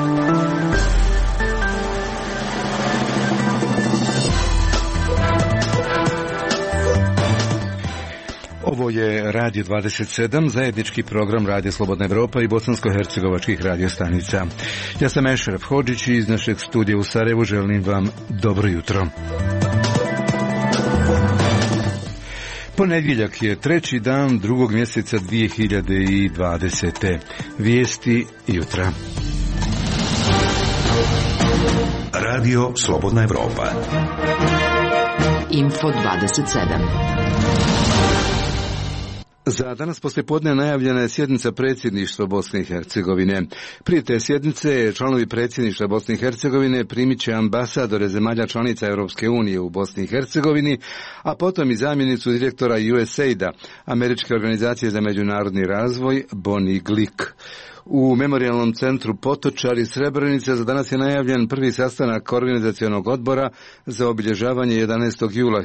Ovo je Radio 27, zajednički program Radio Slobodna Evropa i bosansko-hercegovačkih radiostanica. Ja sam Ešref Hodžić i iz našeg studija u Sarajevu želim vam dobro jutro. Ponedjeljak je treći dan drugog mjeseca 2020. Vijesti jutra. Radio Slobodna Evropa. Info 27. Za danas poslijepodne najavljena je sjednica predsjedništva Bosne i Hercegovine. Prije te sjednice članovi predsjedništva Bosne i Hercegovine primit će ambasadore zemalja članica Europske unije u Bosni i Hercegovini, a potom i zamjenicu direktora USAID-a, Američke organizacije za međunarodni razvoj, Bonnie Glick. U Memorijalnom centru Potočari Srebrenica za danas je najavljen prvi sastanak organizacionog odbora za obilježavanje 11. jula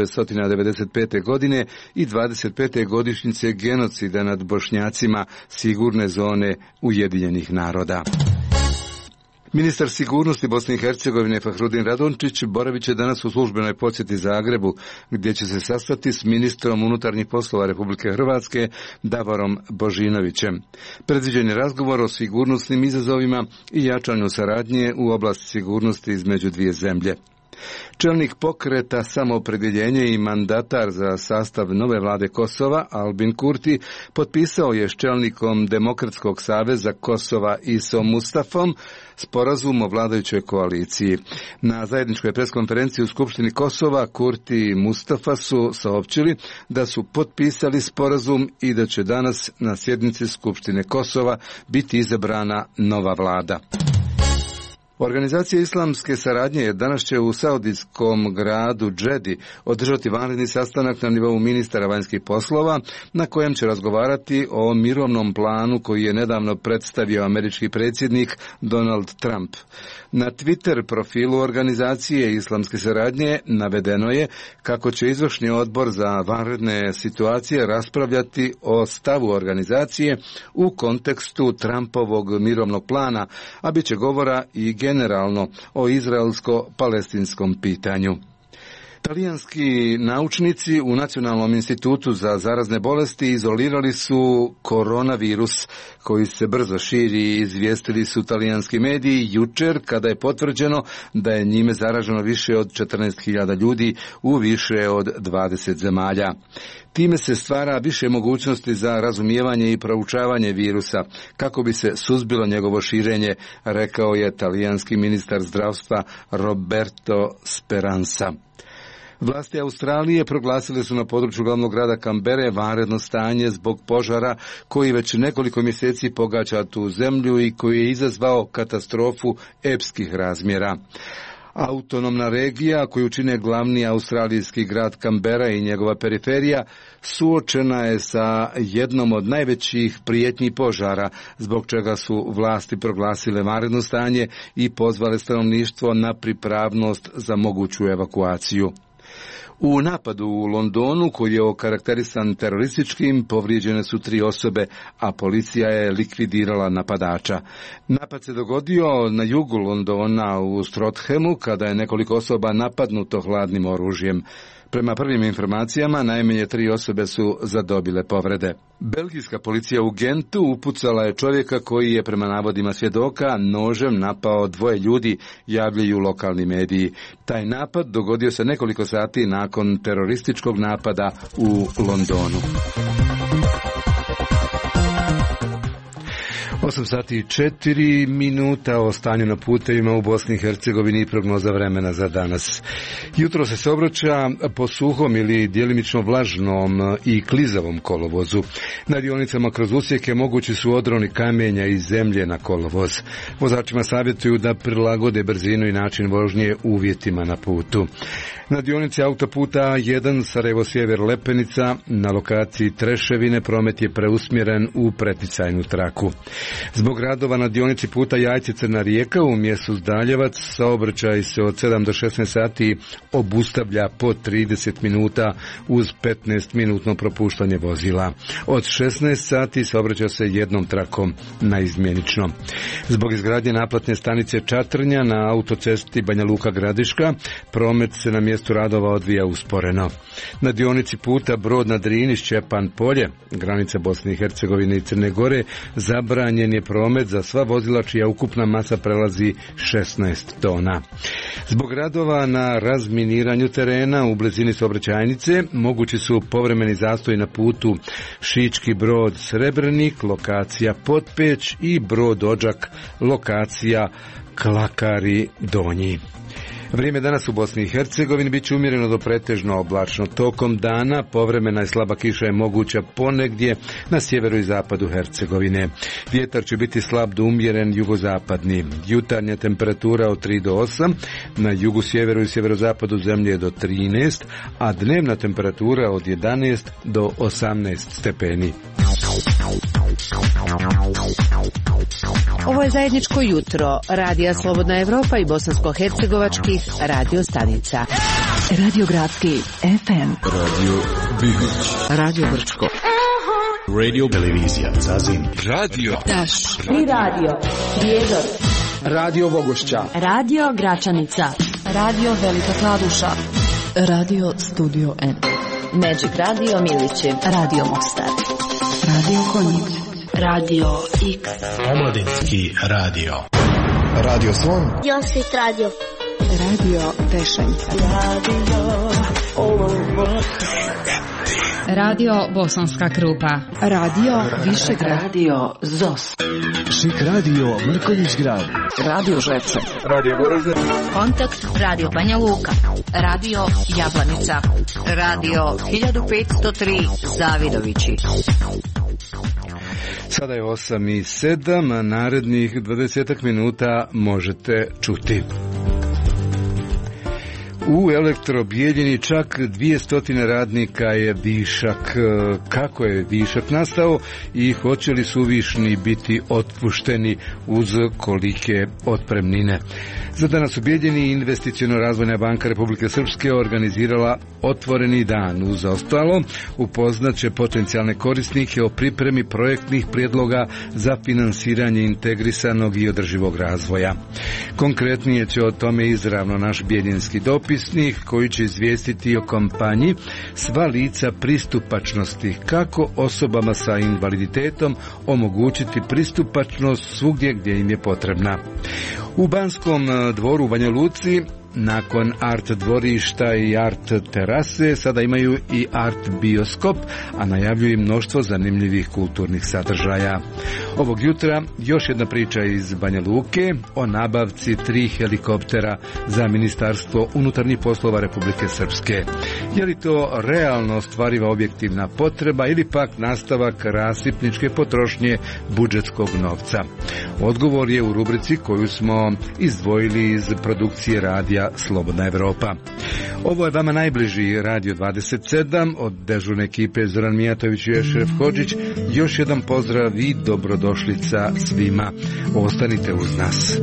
1995. godine i 25. godišnjice genocida nad Bošnjacima sigurne zone Ujedinjenih naroda. Ministar sigurnosti Bosne i Hercegovine Fahrudin Radončić boravit će danas u službenoj posjeti Zagrebu, gdje će se sastati s ministrom unutarnjih poslova Republike Hrvatske Davorom Božinovićem. Predviđen je razgovor o sigurnosnim izazovima i jačanju saradnje u oblasti sigurnosti između dvije zemlje. Čelnik pokreta Samoopredjeljenje i mandatar za sastav nove vlade Kosova, Albin Kurti, potpisao je s čelnikom Demokratskog saveza Kosova Isom Mustafom sporazum o vladajućoj koaliciji. Na zajedničkoj preskonferenciji u Skupštini Kosova Kurti i Mustafa su saopćili da su potpisali sporazum i da će danas na sjednici Skupštine Kosova biti izabrana nova vlada. Organizacija islamske saradnje danas će u saudijskom gradu Džedi održati vanredni sastanak na nivou ministara vanjskih poslova, na kojem će razgovarati o mirovnom planu koji je nedavno predstavio američki predsjednik Donald Trump. Na Twitter profilu organizacije islamske saradnje navedeno je kako će izvršni odbor za vanredne situacije raspravljati o stavu organizacije u kontekstu Trumpovog mirovnog plana, a bit će govora i generalno o izraelsko-palestinskom pitanju. Talijanski naučnici u Nacionalnom institutu za zarazne bolesti izolirali su koronavirus koji se brzo širi, izvijestili su talijanski mediji jučer kada je potvrđeno da je njime zaraženo više od 14.000 ljudi u više od 20 zemalja. Time se stvara više mogućnosti za razumijevanje i proučavanje virusa kako bi se suzbilo njegovo širenje, rekao je talijanski ministar zdravstva Roberto Speranza. Vlasti Australije proglasile su na području glavnog grada Kambere vanredno stanje zbog požara koji već nekoliko mjeseci pogađa tu zemlju i koji je izazvao katastrofu epskih razmjera. Autonomna regija koju čine glavni australijski grad Kambera i njegova periferija suočena je sa jednom od najvećih prijetnji požara, zbog čega su vlasti proglasile vanredno stanje i pozvale stanovništvo na pripravnost za moguću evakuaciju. U napadu u Londonu, koji je okarakterisan terorističkim, povrijeđene su 3 osobe, a policija je likvidirala napadača. Napad se dogodio na jugu Londona u Strothemu, kada je nekoliko osoba napadnuto hladnim oružjem. Prema prvim informacijama, najmanje 3 osobe su zadobile povrede. Belgijska policija u Gentu upucala je čovjeka koji je, prema navodima svjedoka, nožem napao 2 ljudi, javljaju lokalni mediji. Taj napad dogodio se nekoliko sati nakon terorističkog napada u Londonu. 8 sati i 4 minuta o stanju na putevima u Bosni i Hercegovini i prognoza vremena za danas. Jutro se saobraća po suhom ili djelimično vlažnom i klizavom kolovozu. Na dionicama kroz usjeke mogući su odroni kamenja i zemlje na kolovoz. Vozačima savjetuju da prilagode brzinu i način vožnje uvjetima na putu. Na dionici autoputa A1 Sarajevo-Sjever Lepenica na lokaciji Treševine promet je preusmjeren u preticajnu traku. Zbog radova na dionici puta Jajce-Crna Rijeka u mjestu Zdaljevac saobraćaj se od 7 do 16 sati obustavlja po 30 minuta uz 15-minutno propuštanje vozila. Od 16 sati saobraća se jednom trakom naizmjenično. Zbog izgradnje naplatne stanice Čatrnja na autocesti Banja Luka-Gradiška promet se na mjestu radova odvija usporeno. Na dionici puta Brod na Drini Šćepan Polje, granica Bosne i Hercegovine i Crne Gore, zabranjen je promet za sva vozila čija ukupna masa prelazi 16 tona. Zbog radova na razminiranju terena u blizini saobraćajnice mogući su povremeni zastoji na putu Šički Brod Srebrenik, lokacija Potpeć i Brod Odžak, lokacija Klakari Donji. Vrijeme danas u Bosni i Hercegovini bit će umjereno do pretežno oblačno. Tokom dana povremena i slaba kiša je moguća ponegdje na sjeveru i zapadu Hercegovine. Vjetar će biti slab do umjeren jugozapadni. Jutarnja temperatura od 3 do 8, na jugu, sjeveru i sjeverozapadu zemlje do 13, a dnevna temperatura od 11 do 18 stepeni. Ovo je zajedničko jutro Radija Slobodna Evropa i bosansko-hercegovačkih radio stanica. Radio Gradski FM, Radio Bihoć, Radio Brčko, Radio Televizija Zazin, Radio Daš i Radio Prijedor, Radio Vogošća, Radio Gračanica, Radio Velika Kladuša, Radio Studio N, Magic Radio Milići, Radio Mostar, Radio Konjic, Radio X, Omladinski radio. Radio Slon, Josip Radio, Radio Pešanica, Radio Bosanska Krupa, Radio Višegrad, Radio ZOS, Šik Radio Mrkonjić Grad, Radio Žepče, Radio Goražde, Kontakt Radio Banja Luka, Radio Jablanica, Radio 1503 Zavidovići. Sada je 8:07, a narednih 20 minuta možete čuti. U Elektrobijeljini čak 200 radnika je višak. Kako je višak nastao i hoće li suvišni biti otpušteni uz kolike otpremnine? Za danas u Bijeljini Investiciono-razvojna banka Republike Srpske organizirala otvoreni dan. Uz ostalo upoznaće potencijalne korisnike o pripremi projektnih prijedloga za finansiranje integrisanog i održivog razvoja. Konkretnije će o tome izravno naš bijeljinski dopisnik koji će izvijestiti o kampanji Sva lica pristupačnosti, kako osobama sa invaliditetom omogućiti pristupačnost svugdje gdje im je potrebna. U Banskom dvoru u Banja Luci nakon art dvorišta i art terase sada imaju i art bioskop, a najavljuju i mnoštvo zanimljivih kulturnih sadržaja. Ovog jutra još jedna priča iz Banja Luke o nabavci 3 helikoptera za Ministarstvo unutarnjih poslova Republike Srpske. Je li to realno ostvariva objektivna potreba ili pak nastavak rasipničke potrošnje budžetskog novca? Odgovor je u rubrici koju smo izdvojili iz produkcije radija Slobodna Evropa. Ovo je vama najbliži Radio 27 od dežurne ekipe Zoran Mijatović i Ešref Hodžić. Još jedan pozdrav i dobrodošlica svima. Ostanite uz nas.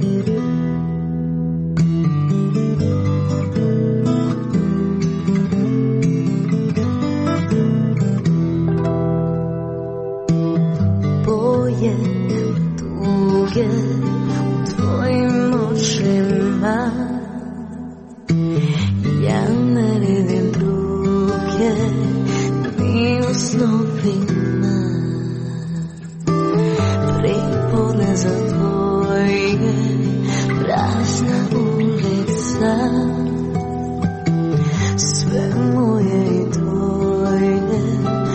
boje tuge u tvojim očima. Ja ne vidim druge ni u snovima. Pripone za tvoje prazna ulica. Sve moje i tvoje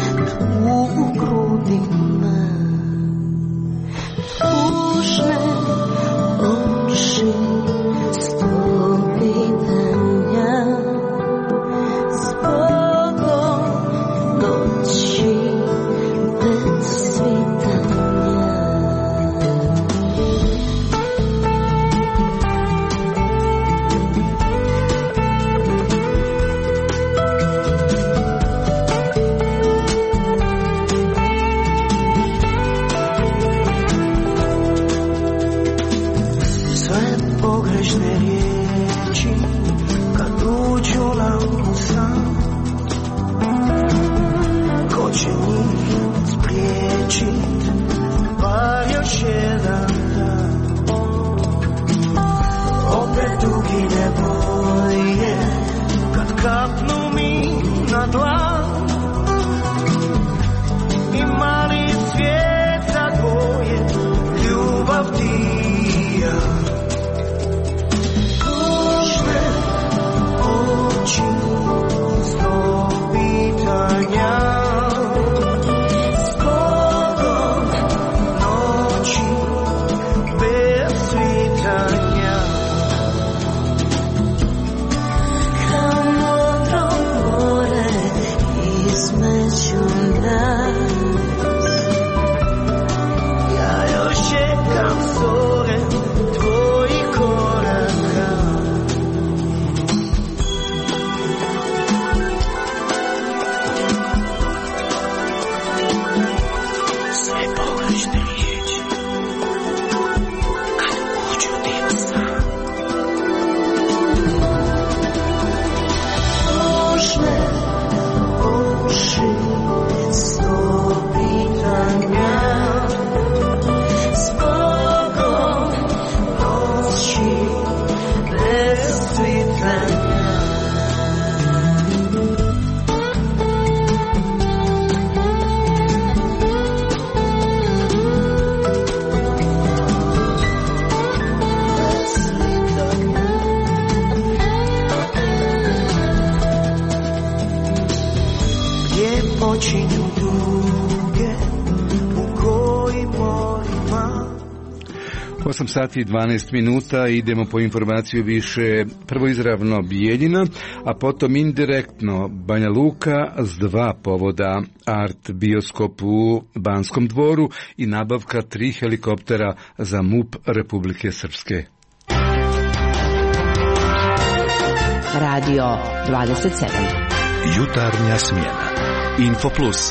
tu u grudima. Tužne Lažne riječi kad uđu u dim san. Dušne uši, sto pitanja, zbogom noći bez svitanja. Počinju duge u kojim morima. 8 sati i 12 minuta, idemo po informaciju više, prvo izravno Bijeljina, a potom indirektno Banja Luka s 2 povoda, art bioskop u Banskom dvoru i nabavka 3 helikoptera za MUP Republike Srpske. Radio 27. Jutarnja smjena. Info Plus.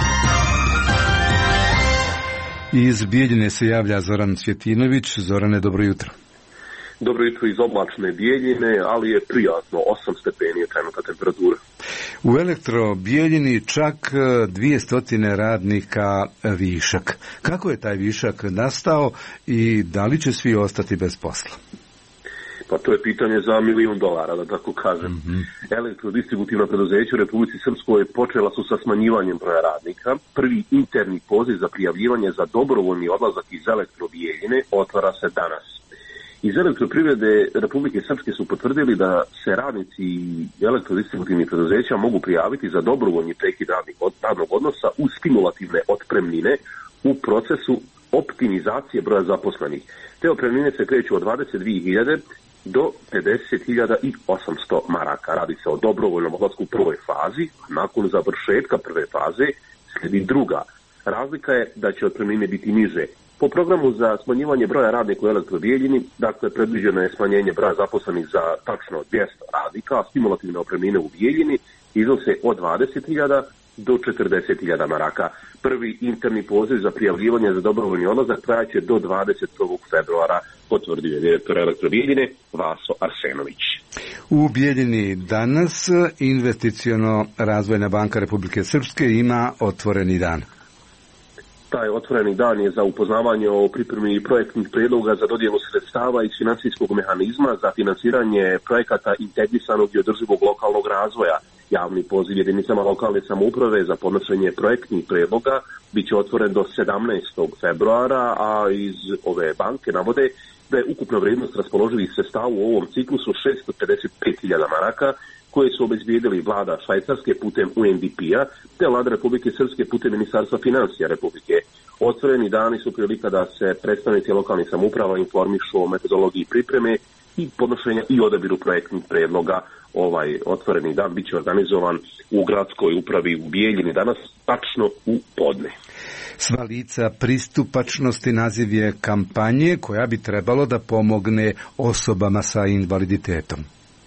Iz Bijeljine se javlja Zoran Cvjetinović. Zorane, dobro jutro. Dobro jutro iz oblačne Bijeljine, ali je prijatno, 8 stepeni je trenutna temperatura. U Elektro Bijeljini čak 200 radnika višak. Kako je taj višak nastao i da li će svi ostati bez posla? Pa to je pitanje za $1 milion, da tako kažem. Elektrodistributivna preduzeća u Republici Srpskoj počela su sa smanjivanjem broja radnika. Prvi interni poziv za prijavljivanje za dobrovoljni odlazak iz Elektro Bijeljine otvara se danas. Iz Elektroprivrede Republike Srpske su potvrdili da se radnici elektrodistributivnih preduzeća mogu prijaviti za dobrovoljni prekid radnog odnosa uz stimulativne otpremnine u procesu optimizacije broja zaposlenih. Te otpremnine se kreću od 22.000 do 50.800 maraka. Radi se o dobrovoljnom odlasku u prvoj fazi, a nakon završetka prve faze slijedi druga. Razlika je da će otpremnine biti niže. Po programu za smanjivanje broja radnika u Elektrobijeljini, dakle, predviđeno je smanjenje broja zaposlenih za tačno 200 radnika, a stimulativne otpremnine u Bijeljini iznose od 20.000 do 40.000 maraka. Prvi interni poziv za prijavljivanje za dobrovoljni odlazak trajaće do 21. februara, potvrdio je direktor Elektrobijeljine Vaso Arsenović. U Bijeljini danas Investiciono razvojna banka Republike Srpske ima otvoreni dan. Taj otvoreni dan je za upoznavanje o pripremi projektnih prijedloga za dodjelu sredstava iz financijskog mehanizma za financiranje projekata integrisanog i održivog lokalnog razvoja. Javni poziv jedinicama lokalne samouprave za podnošenje projektnih prijedloga bit će otvoren do 17. februara, a iz ove banke navode da je ukupna vrijednost raspoloživih sredstava u ovom ciklusu 655.000 maraka, koje su obezbijedili vlada Švajcarske putem UNDP-a, te vlada Republike Srpske putem Ministarstva financija Republike. Otvoreni dani su prilika da se predstavnici lokalnih samouprava informišu o metodologiji pripreme i podnošenja i odabiru projektnih predloga. Ovaj otvoreni dan bit će organizovan u gradskoj upravi u Bijeljini danas, tačno u podne. Sva lica pristupačnosti naziv je kampanje koja bi trebalo da pomogne osobama sa invaliditetom.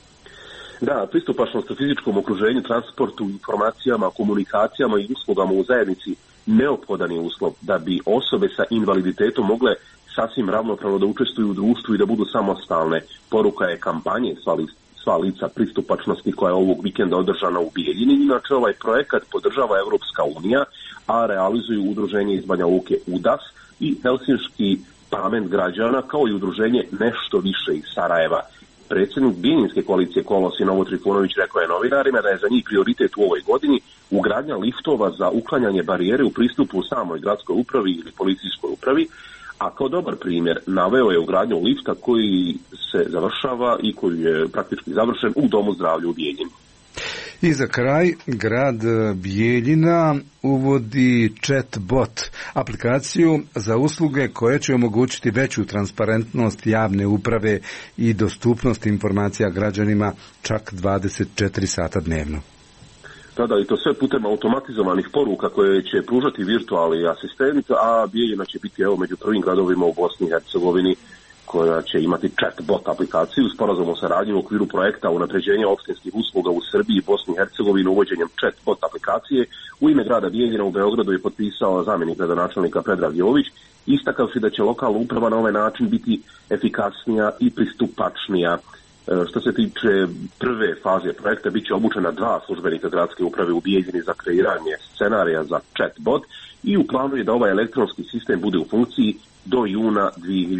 Da, pristupačnost u fizičkom okruženju, transportu, informacijama, komunikacijama i uslugama u zajednici neophodan je uslov da bi osobe sa invaliditetom mogle sasvim ravnopravno da učestvuju u društvu i da budu samostalne. Poruka je kampanje Sva lica pristupačnosti koja je ovog vikenda održana u Bijeljini. Inače, ovaj projekat podržava Europska unija, a realizuju udruženje iz Banja Luke UDAS i Helsinški parlament građana, kao i udruženje Nešto više iz Sarajeva. Predsjednik Bijeljinske koalicije Kolosi Novo Trifunović rekao je novinarima da je za njih prioritet u ovoj godini ugradnja liftova za uklanjanje barijere u pristupu u samoj gradskoj upravi ili policijskoj upravi, a kao dobar primjer naveo je ugradnju lifta koji se završava i koji je praktički završen u Domu zdravlja u Bijeljini. I za kraj, grad Bijeljina uvodi chatbot, aplikaciju za usluge koje će omogućiti veću transparentnost javne uprave i dostupnost informacija građanima čak 24 sata dnevno. Tada i to sve putem automatizovanih poruka koje će pružati virtualni asistent, a Bijeljina će biti među prvim gradovima u Bosni i Hercegovini koja će imati chatbot aplikaciju, sporazum o saradnji u okviru projekta unapređenja opštinskih usluga u Srbiji i Bosni i Hercegovini uvođenjem chatbot aplikacije. U ime grada Bijeljina u Beogradu je potpisao zamjenik gradonačelnika Predrag Jović, istakavši da će lokalna uprava na ovaj način biti efikasnija i pristupačnija. Što se tiče prve faze projekta, bit će obučena 2 službenika gradske uprave u Bijeljini za kreiranje scenarija za chatbot i u planu je da ovaj elektronski sistem bude u funkciji do juna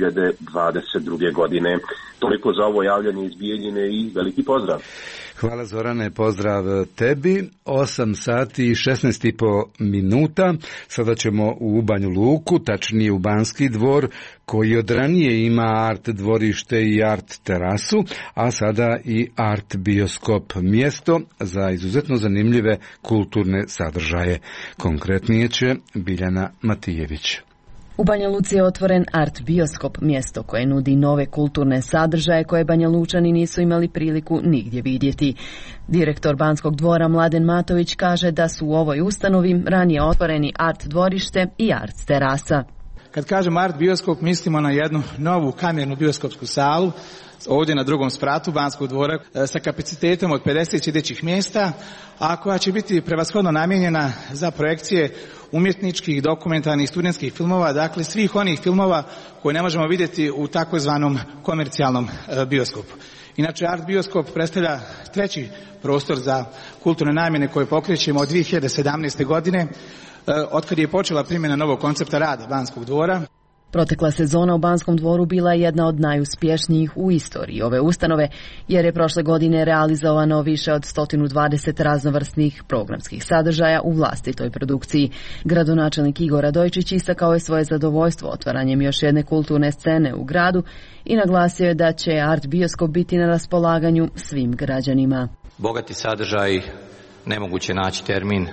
2022. godine. Toliko za ovo javljanje iz Bijeljine i veliki pozdrav. Hvala Zorane, pozdrav tebi. 8 sati i 16,5 minuta. Sada ćemo u Banju Luku, tačnije u Banski dvor, koji od ranije ima art dvorište i art terasu, a sada i art bioskop, mjesto za izuzetno zanimljive kulturne sadržaje. Konkretnije će Biljana Matijević. U Banja Luci je otvoren art bioskop, mjesto koje nudi nove kulturne sadržaje koje Banja Lučani nisu imali priliku nigdje vidjeti. Direktor Banskog dvora Mladen Matović kaže da su u ovoj ustanovi ranije otvoreni art dvorište i art terasa. Kad kažemo art bioskop, mislimo na jednu novu kamernu bioskopsku salu ovdje na drugom spratu Banskog dvora sa kapacitetom od 50 sjedećih mjesta, a koja će biti prevashodno namijenjena za projekcije umjetničkih, dokumentarnih, studentskih filmova, dakle svih onih filmova koje ne možemo vidjeti u takozvanom komercijalnom bioskopu. Inače, art bioskop predstavlja treći prostor za kulturne namjene koje pokrećemo od 2017. godine, otkad je počela primjena novog koncepta rada Banskog dvora. Protekla sezona u Banskom dvoru bila je jedna od najuspješnijih u istoriji ove ustanove, jer je prošle godine realizovano više od 120 raznovrsnih programskih sadržaja u vlastitoj produkciji. Gradonačelnik Igor Radojčić istakao je svoje zadovoljstvo otvaranjem još jedne kulturne scene u gradu i naglasio je da će art bioskop biti na raspolaganju svim građanima. Bogati sadržaj, nemoguće naći termin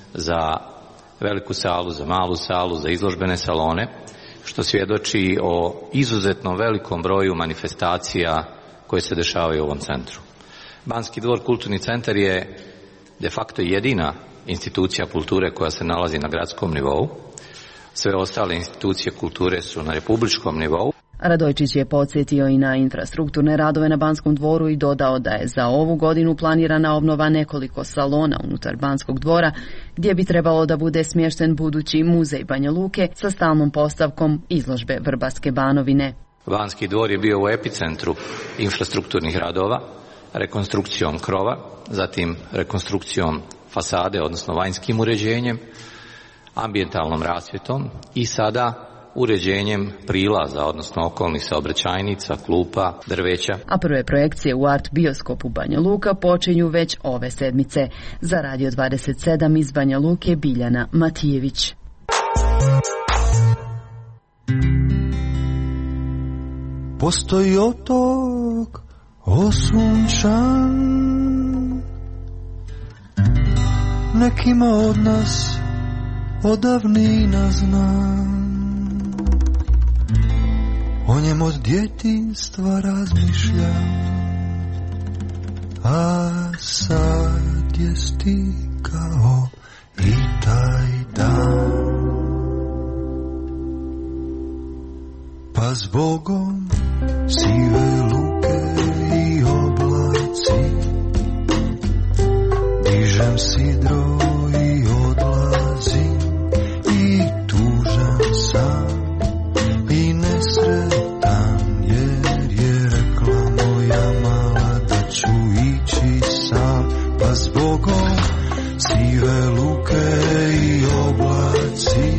za veliku salu, za malu salu, za izložbene salone, što svjedoči o izuzetno velikom broju manifestacija koje se dešavaju u ovom centru. Banski dvor kulturni centar je de facto jedina institucija kulture koja se nalazi na gradskom nivou. Sve ostale institucije kulture su na republičkom nivou. Radojčić je podsjetio i na infrastrukturne radove na Banskom dvoru i dodao da je za ovu godinu planirana obnova nekoliko salona unutar Banskog dvora, gdje bi trebalo da bude smješten budući muzej Banja Luke sa stalnom postavkom izložbe Vrbaske Banovine. Banski dvor je bio u epicentru infrastrukturnih radova, rekonstrukcijom krova, zatim rekonstrukcijom fasade, odnosno vanjskim uređenjem, ambijentalnom rasvjetom i sada uređenjem prilaza, odnosno okolnih saobraćajnica, klupa, drveća. A prve projekcije u art bioskopu Banja Luka počinju već ove sedmice. Za Radio 27 iz Banja Luke Biljana Matijević. Postoji otok osunčan, nekima od nas odavnina znam. O njem od djetinjstva razmišljam, a sad je stigao i taj dan. Pa zbogom sive luke i oblaci, dižem sidro i odlazim i tužan sam i nesretan, jer je rekla moja mala da ću ići sam. Pa zbogom sive luke i oblaci,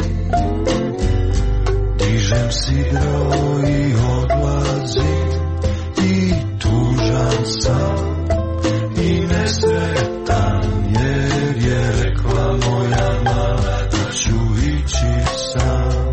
dižem sidro i odlazim i tužan sam i nesretan, jer je rekla moja mala da ću ići sam.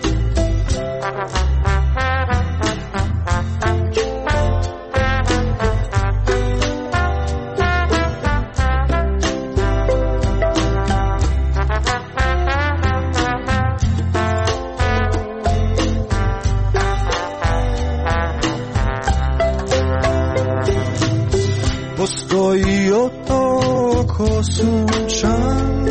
Postoji otok osunčan,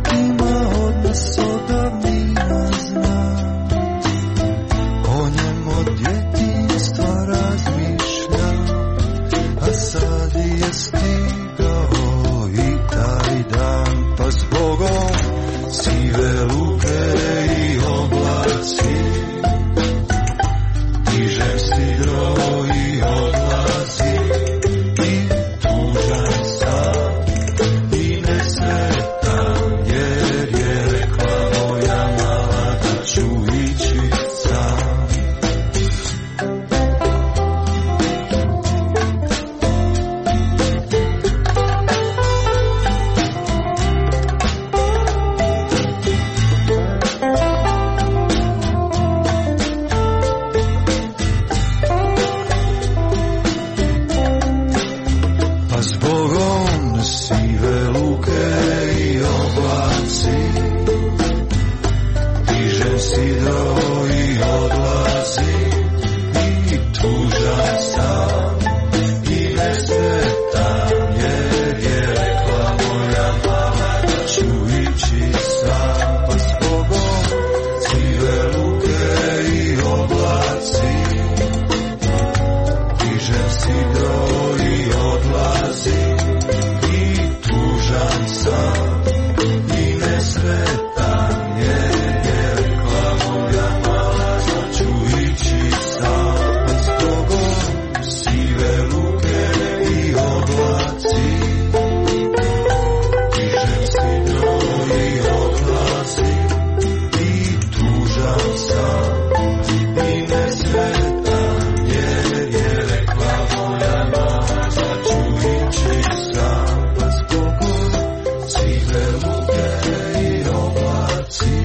nekima od nas odavnina znam. O njemu sidro i odlazi i tužan sam i nesretan jer je rekla moja mama da ću ići sam pa s Bogom sive luke i oblaci dižem sidro i odlazi i tužan sam i nesretan jer je rekla moja mala da ću ići sam pa s Bogom sive luke i oblaci dižem sidro i odlazi i tužan sam i nesretan jer je rekla moja mama da ću ići sam pa s Bogom sive luke i oblaci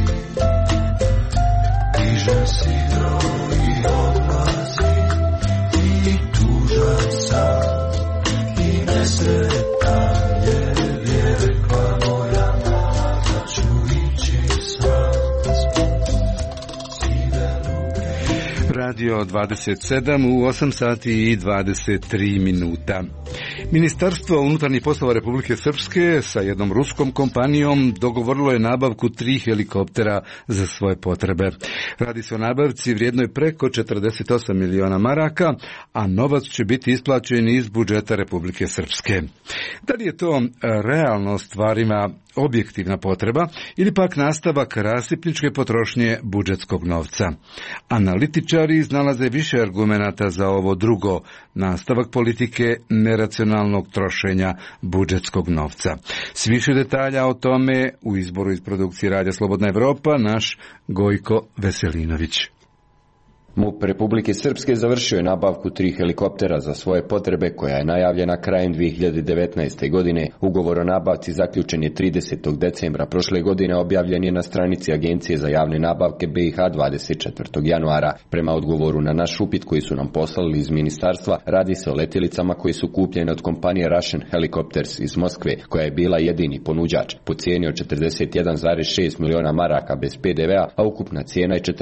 dižem sidro i odlazi i tužan sam i nesretan jer je rekla moja mama da ću ići sam pa s Bogom sive luke. Radio 27 u 8 sati i 23 minuta. Ministarstvo unutarnjih poslova Republike Srpske sa jednom ruskom kompanijom dogovorilo je nabavku 3 helikoptera za svoje potrebe. Radi se o nabavci vrijednoj preko 48 miliona maraka, a novac će biti isplaćen iz budžeta Republike Srpske. Da li je to realno stvarima objektivna potreba ili pak nastavak rasipničke potrošnje budžetskog novca? Analitičari iznalaze više argumenata za ovo drugo, nastavak politike neracionalnog trošenja budžetskog novca. S više detalja o tome u izboru iz produkcije Radija Slobodna Evropa naš Gojko Veselinović. MUP Republike Srpske završio je nabavku 3 helikoptera za svoje potrebe koja je najavljena krajem 2019. godine. Ugovor o nabavci zaključen je 30. decembra prošle godine, objavljen je na stranici Agencije za javne nabavke BiH 24. januara. Prema odgovoru na naš upit koji su nam poslali iz ministarstva, radi se o letjelicama koje su kupljene od kompanije Russian Helicopters iz Moskve, koja je bila jedini ponuđač. Po cijeni od 41,6 miliona maraka bez PDV-a, a ukupna cijena je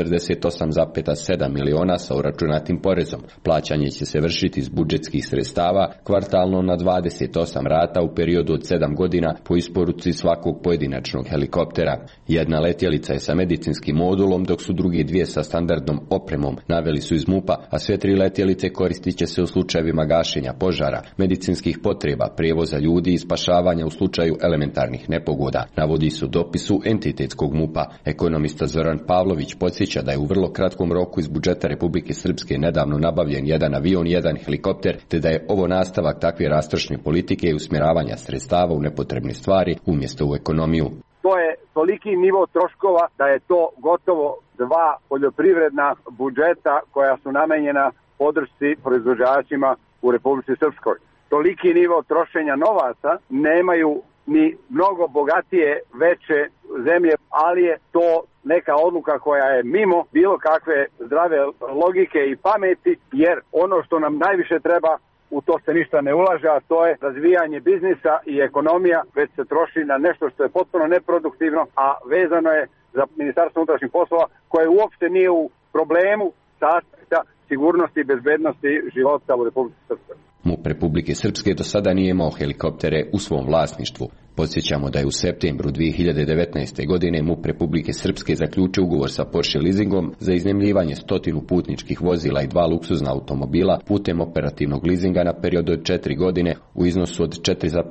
48,7 miliona sa uračunatim porezom. Plaćanje će se vršiti iz budžetskih sredstava kvartalno na 28 rata u periodu od 7 godina po isporuci svakog pojedinačnog helikoptera. Jedna letjelica je sa medicinskim modulom, dok su druge dvije sa standardnom opremom, naveli su iz MUP-a, a sve 3 letjelice koristit će se u slučajevima gašenja požara, medicinskih potreba, prijevoza ljudi i spašavanja u slučaju elementarnih nepogoda, navodi se u dopisu entitetskog MUP-a. Ekonomista Zoran Pavlović podsjeća da je u vrlo kratkom roku iz budžeta Republike Srpske nedavno nabavljen jedan avion i jedan helikopter, te da je ovo nastavak takve rastrošne politike i usmjeravanja sredstava u nepotrebne stvari umjesto u ekonomiju. To je toliki nivo troškova da je to gotovo 2 poljoprivredna budžeta koja su namenjena podršci proizvođačima u Republici Srpskoj. Toliki nivo trošenja novaca nemaju ni mnogo bogatije veće zemlje, ali je to neka odluka koja je mimo bilo kakve zdrave logike i pameti, jer ono što nam najviše treba, u to se ništa ne ulaže, a to je razvijanje biznisa i ekonomija, već se troši na nešto što je potpuno neproduktivno, a vezano je za Ministarstvo unutrašnjih poslova koje uopšte nije u problemu sa aspekta sigurnosti i bezbednosti života u Republici Srpskoj. MUP Republike Srpske do sada nije imao helikoptere u svom vlasništvu. Podsjećamo da je u septembru 2019. godine MUP Republike Srpske zaključio ugovor sa Porsche leasingom za iznajmljivanje 100 putničkih vozila i 2 luksuzna automobila putem operativnog leasinga na period od 4 godine u iznosu od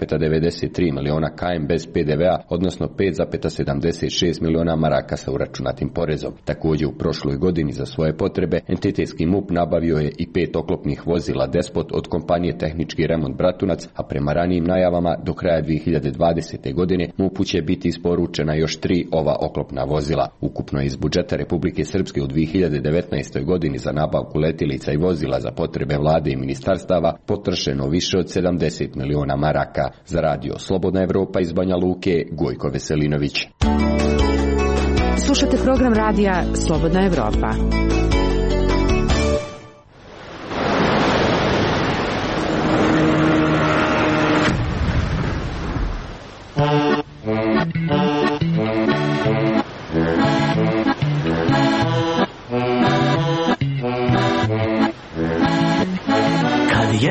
4,93 miliona KM bez PDV-a, odnosno 5,76 miliona maraka sa uračunatim porezom. Također u prošloj godini za svoje potrebe entitetski MUP nabavio je i 5 oklopnih vozila Despot od kompanije Tehnički remont Bratunac, a prema ranijim najavama do kraja 2020. godine MUP-u će biti isporučena još 3 ova oklopna vozila. Ukupno je iz budžeta Republike Srpske u 2019. godini za nabavku letjelica i vozila za potrebe vlade i ministarstava potrošeno više od 70 miliona maraka. Za Radio Slobodna Evropa iz Banja Luke, Gojko Veselinović. Slušate program radija Slobodna Evropa.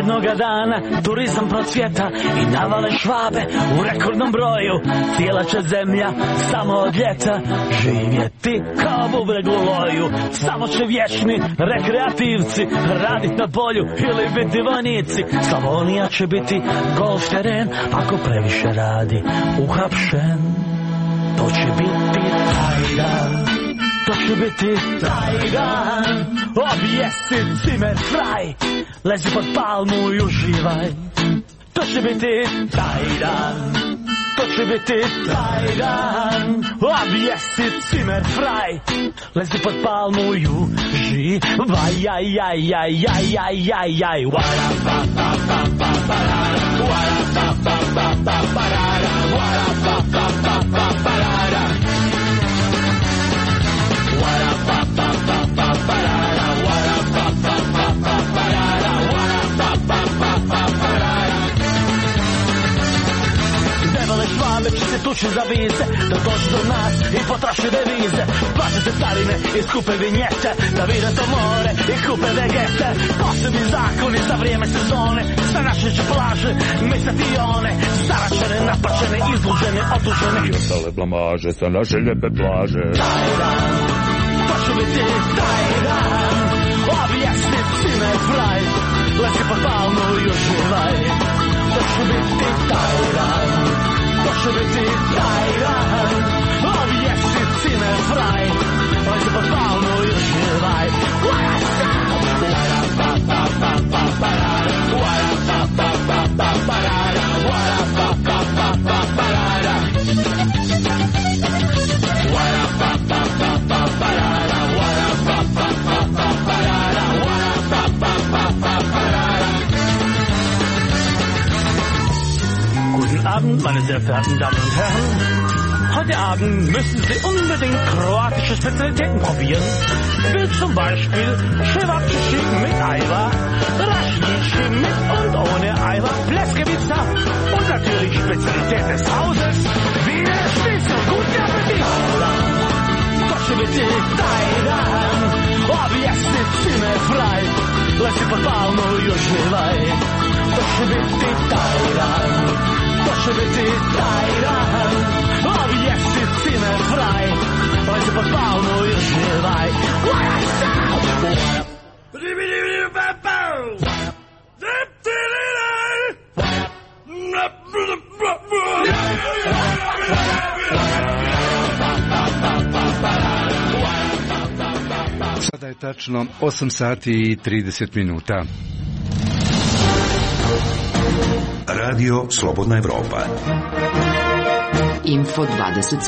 jednoga dana turizam procvjeta i navale švabe u rekordnom broju. Cijela će zemlja samo od ljeta živjeti kao bubreg u loju. Samo će vječni rekreativci radit na polju ili biti vojnici. Slavonija će biti golf teren, ako previše radi uhapšen. To će biti taj dan, to će biti taj dan. Objesi cimer fraj, lezi pod palmu i uživaj. To će biti taj dan, to će biti taj dan. Objesi cimer fraj, lezi pod palmu i uživaj. Jaj, jaj, jaj, jaj, jaj, jaj, jaj. Wara pa pa pa pa parara, wara pa pa pa pa parara, wara pa pa pa pa parara. Wara pa pa pa pa parara, wara pa pa pa pa parara, wara pa pa pa pa parara. Devale švabe će se tući za vize, da dođu do nas i potraši devize. Plaće se carine i skupe vinjete, da vide to more i kupe vegete. Posebni zakoni za vrijeme sezone, sa naše će plaže micati i one. Zaračene, napačene, izlužene, otužene i ostale blamaže sa naše lijepe plaže. Taj dan, to će biti taj dan. Objasni cime fraj, lesi pod palmu i uživaj. To će biti taj dan, to će biti taj dan. Objasni cime fraj, lesi pod palmu i uživaj. Wara pa pa pa pa parara, wara pa pa pa pa parara, wara pa pa pa pa parara. Wara pa pa pa pa parara, wara pa pa pa pa parara, wara pa pa pa pa parara. Guten Abend, meine sehr verehrten Damen und Herren. Heute Abend müssen Sie unbedingt kroatische Spezialitäten probieren. Wie zum Beispiel Cevačići mit Eiwa, Rašnići mit und ohne Eiwa, Pleskevica und natürlich Spezialität des Hauses, Wiener Schnitzel. Guten Appetit! To će biti taj dan, objasni cime fraj, lesi pod palmu i uživaj. To će biti taj dan, to će biti taj dan. Objesi cime fraj, lezi pod palmu i uživaj. Sada je tačno 8 sati i 30 minuta. Radio Slobodna Evropa. Info 27.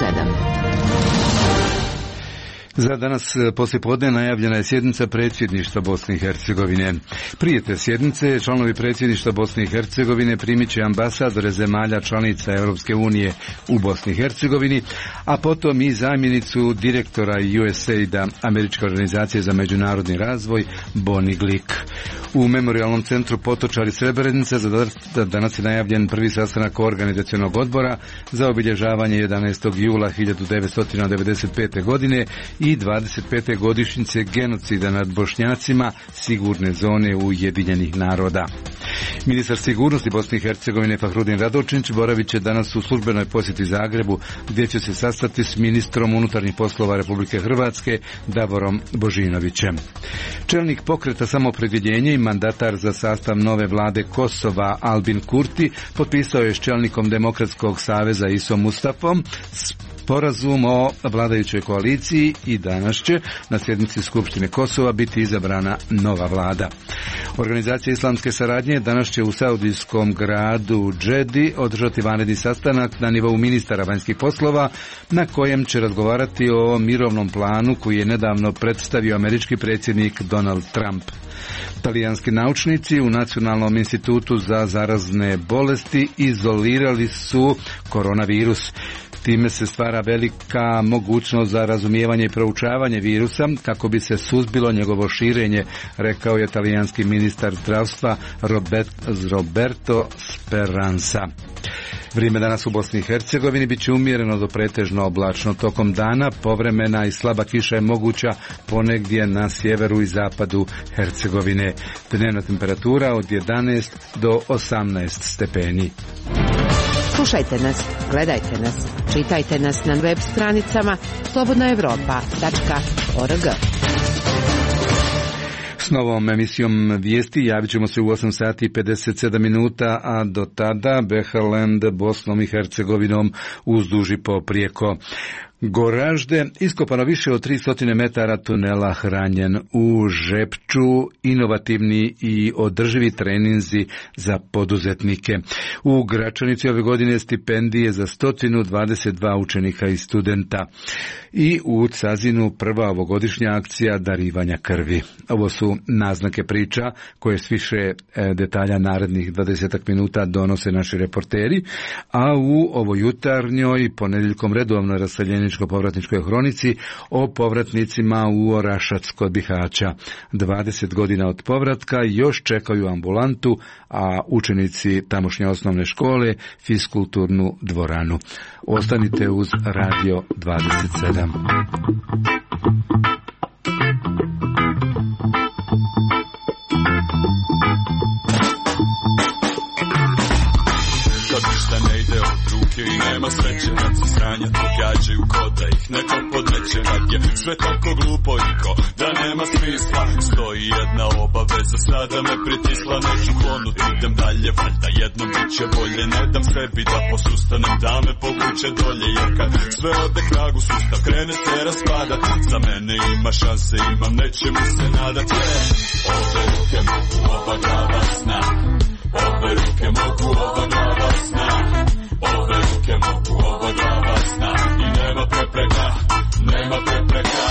Za danas poslijepodne najavljena je sjednica predsjedništva Bosne i Hercegovine. Prije te sjednice članovi predsjedništva Bosne i Hercegovine primit će ambasadore zemalja članica Europske unije u Bosni i Hercegovini, a potom i zamjenicu direktora USAID-a, Američke organizacije za međunarodni razvoj, Bonnie Glick. U Memorialnom centru Potočari Srebrenica za danas je najavljen prvi sastanak organizacionog odbora za obilježavanje 11. jula 1995. godine i 25. godišnjice genocida nad Bošnjacima sigurne zone Ujedinjenih naroda. Ministar sigurnosti Bosne i Hercegovine Fahrudin Radovčić boravit će danas u službenoj posjeti Zagrebu, gdje će se sastati s ministrom unutarnjih poslova Republike Hrvatske Davorom Božinovićem. Čelnik pokreta Samoopredjeljenje i mandatar za sastav nove vlade Kosova Albin Kurti potpisao je s čelnikom Demokratskog saveza Isom Mustafom sporazum o vladajućoj koaliciji i danas će na sjednici Skupštine Kosova biti izabrana nova vlada. Organizacija islamske saradnje danas će u saudijskom gradu Džedi održati vanredni sastanak na nivou ministara vanjskih poslova na kojem će razgovarati o mirovnom planu koji je nedavno predstavio američki predsjednik Donald Trump. Talijanski naučnici u Nacionalnom institutu za zarazne bolesti izolirali su koronavirus. Time se stvara velika mogućnost za razumijevanje i proučavanje virusa kako bi se suzbilo njegovo širenje, rekao je talijanski ministar zdravstva Roberto Speranza. Vrijeme danas u Bosni i Hercegovini bit će umjereno do pretežno oblačno. Tokom dana povremena i slaba kiša je moguća ponegdje na sjeveru i zapadu Hercegovine. Dnevna temperatura od 11 do 18 stepeni. Slušajte nas, gledajte nas, čitajte nas na web stranicama slobodnaevropa.org. S novom emisijom vijesti javit ćemo se u 8 sati i 57 minuta, a do tada Beherland Bosnom i Hercegovinom uzduži poprijeko. Goražde, iskopano više od 300 metara tunela hranjen u Žepču, inovativni i održivi treninzi za poduzetnike. U Gračanici ove godine stipendije za 122 učenika i studenta. I u Cazinu prva ovogodišnja akcija darivanja krvi. Ovo su naznake priča koje s više detalja narednih 20 minuta donose naši reporteri, a u ovoj jutarnjoj ponedjeljkom redovnoj raseljeničko-povratničkoj hronici o povratnicima u Orašac kod Bihaća. 20 godina od povratka još čekaju ambulantu, a učenici tamošnje osnovne škole fiskulturnu dvoranu. Ostanite uz Radio 27. Kad ništa ne ide od ruke i nema sreće, kad se sranja događaju ko da ih neko podmeće, kad je sve tako glupo i ko da nema smisla. Stoji jedna obaveza, sada me pritisla, neću klonut, idem dalje, valjda jednom bit će bolje. Ne dam sebi da posustanem, da me povuče dolje, jer kad sve ode kragu sustav krene se raspadat. Za mene ima šanse, imam nečemu se nadat. Ove ruke mogu, ova glava sna. Ove ruke mogu, ova glava sna. Ove ruke mogu, ova glava sna. I nema prepreka, nema prepreka.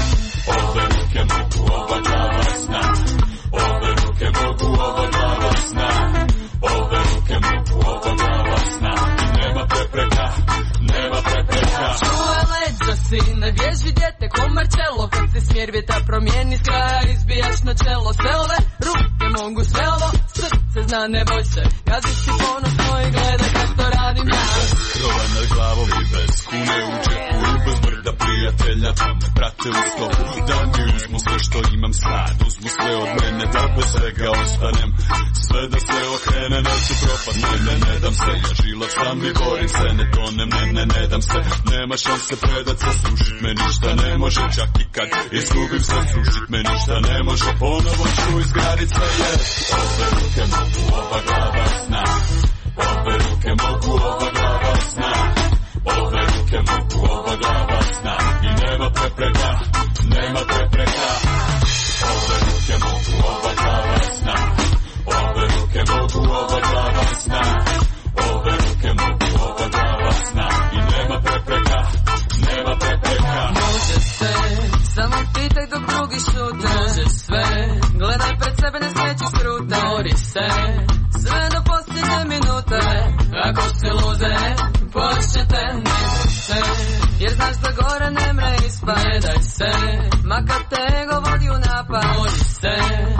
Ove ruke mogu, ova glava sna. Ove ruke mogu, ova glava sna. Ove ruke mogu, ova glava sna. I nema prepreka, nema prepreka. Čuvaj leđa sine, bježi djete ko Marcello. Kad se smjer vjetra promijeni, s kraja izbijaš na čelo. Sve ove ruke mogu, sve ovo srce zna, ne boj se. Gazi si ponosno i gledaj kad to radim ja. Krova nad glavom i bez kune u džepu i bez brda prijatelja da me prate u stopu. Da mi uzmu sve što imam sad, uzmu sve od mene da bez svega ostanem. Sve da se okrene, neću propast, ne dam se. Ja žilav sam i borim se, ne tonem, ne dam se. Nema šanse predat se, srušit me ništa ne može. Čak i kad izgubim se, srušit me ništa ne može. Ponovo ću izgradit se, jer ove ruke mogu, ova glava sna. Ove ruke mogu, ova glava sna. Ove ruke mogu, ova glava sna. I nema prepreka, nema prepreka. Ove ruke mogu, ova glava sna. Ove ruke mogu, ova glava sna. Ove ruke mogu, ova glava sna. I nema prepreka, nema prepreka. Može se, samo pitaj dok drugi šute. Može sve, gledaj pred sebe, ne smeći s rute. Bori se, sve do posljednje minute. Ako se luze, počete, ne se. Jer znaš da gore ne mre ispa. Ne daj se, makar te ego vodi u napad. Bori se,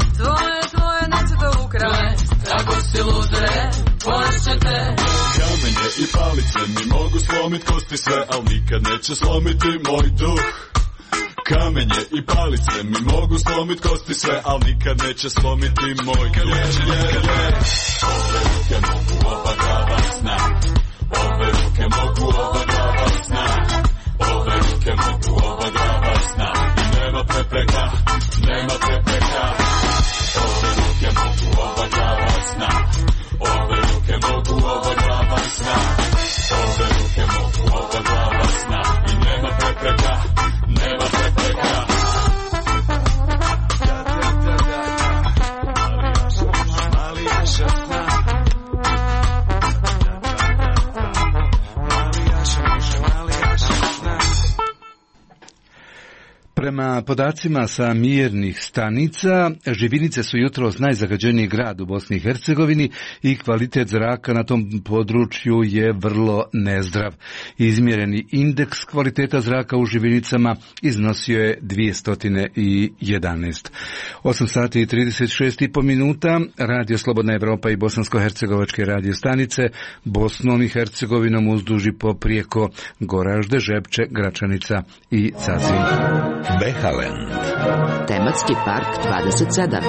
tvoje, neće to ukrast. Ako si luze, počete. Kamenje i palice mi mogu slomit kosti sve, al nikad neće slomiti moj duh. Kamenje i palice mi mogu slomit kosti sve, al nikad neće slomiti moj duh. Ove ruke mogu, ova glava sna. Ove ruke mogu, ova glava sna. Ove ruke mogu, ova glava sna. I nema prepreka, nema prepreka. Ove ruke mogu, ova glava sna. Ove ruke mogu, ova glava sna. Ove ruke mogu, ova glava sna. I nema prepreka, nema prepreka. Prema podacima sa mjernih stanica, Živinice su jutros najzagađeniji grad u Bosni i Hercegovini i kvalitet zraka na tom području je vrlo nezdrav. Izmjereni indeks kvaliteta zraka u Živinicama iznosio je 211. 8 sati i 36,5 minuta, Radio Slobodna Evropa i bosansko-hercegovačke radio stanice Bosnom i Hercegovinom uzduži poprijeko Goražde, Žepče, Gračanica i Cazin. Behaland. Tematski park 27.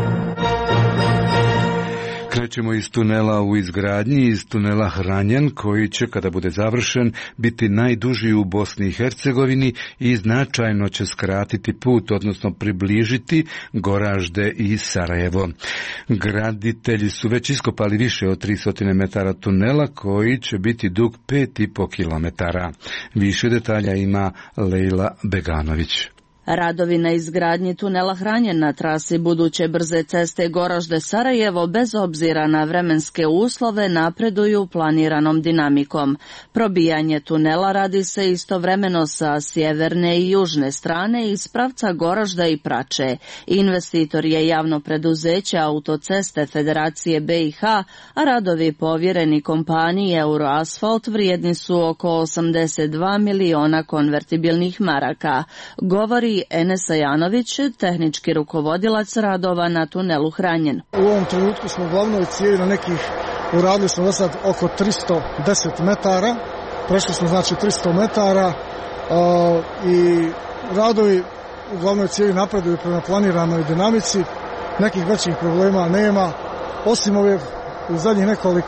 Krećemo iz tunela u izgradnji, iz tunela Hranjan, koji će, kada bude završen, biti najduži u Bosni i Hercegovini i značajno će skratiti put, odnosno približiti Goražde i Sarajevo. Graditelji su već iskopali više od 300 metara tunela, koji će biti dug 5,5 kilometara. Više detalja ima Lejla Beganović. Radovi na izgradnji tunela Hranjen na trasi buduće brze ceste Goražde-Sarajevo bez obzira na vremenske uslove napreduju planiranom dinamikom. Probijanje tunela radi se istovremeno sa sjeverne i južne strane iz pravca Goražda i Prače. Investitor je javno preduzeće Autoceste Federacije BiH, a radovi povjereni kompaniji Euroasfalt vrijedni su oko 82 miliona konvertibilnih maraka. Govori Enes Ajanović, tehnički rukovodilac radova na tunelu Hranjen. U ovom trenutku smo u glavnoj cijevi na nekih, uradili smo do sad oko 310 metara, prešli smo znači 300 metara i radovi u glavnoj cijevi napreduju prema planiranoj dinamici, nekih većih problema nema, osim ove u zadnjih